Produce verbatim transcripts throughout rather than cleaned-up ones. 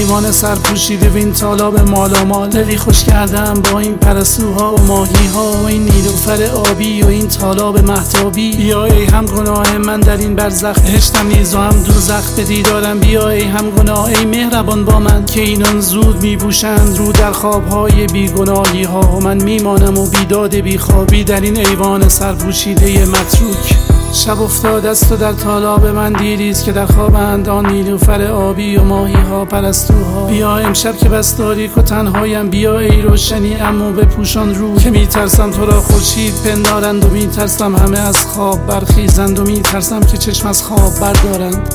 ایوان سر پوشیده و این تالاب مالامال. دلی خوش کردم با این پرستوها و ماهیها و این نیلوفر آبی و این تالاب مهتابی. بیا ای هم گناه من در این برزخ، هشتم نیز و هم دوزخ به دیدارم. بیا ای هم گناه ای مهربان با من، که اینان زود میبوشند رو در خوابهای بیگناهی ها و من میمانم و بیداد بیخوابی در این ایوان سر پوشیده متروک. شب افتاده است و در تالاب من دیریست که در خوابند آن نیلوفر آبی و ماهی ها پرستوها. بیا امشب که بس تاریک و تنهایم، بیا ای روشنی اما بپوشان رو، که میترسم تو را خورشید پندارند و میترسم همه از خواب برخیزند و میترسم که چشم از خواب بردارند.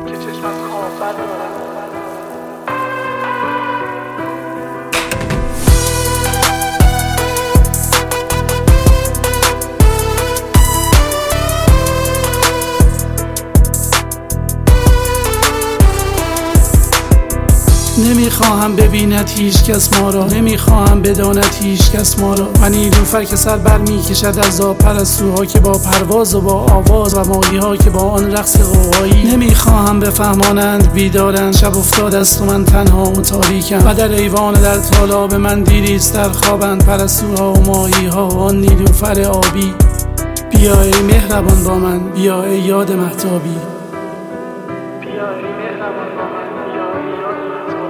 نمیخواهم ببیند هیچ کس ما را، نمیخواهم بداند هیچ کس ما را. و نیلوفر که سر بر میکشد از آب، پرستوها که با پرواز و با آواز و ماهی ها که با آن رقص غوغایی. نمیخواهم بفهمانند بیدارند، شب افتاده است و من تنها و تاریکم و در ایوان در تالاب من دیریست در خوابند پرستوها و ماهی ها و آن نیلوفر آبی. بیا ای مهربان با من، بیا ای یاد مهتابی. بیا ای مهربان با من، بیا ای یاد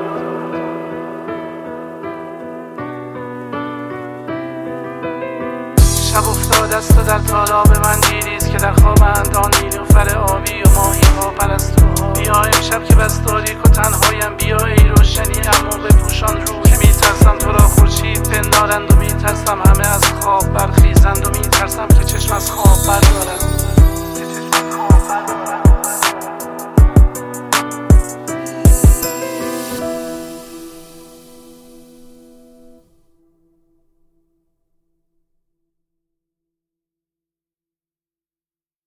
شب افتاده است و در تالاب من دیریست که در خوابند آن نیلوفر آبی و ماهی ها پرستوها. بیا امشب که بس تاریک و تنهایم، بیا ای روشنی اما بپوشان رو، که میترسم تو را خورشید پندارند و میترسم همه از خواب برخیزند و میترسم که چشم از خواب بردارند.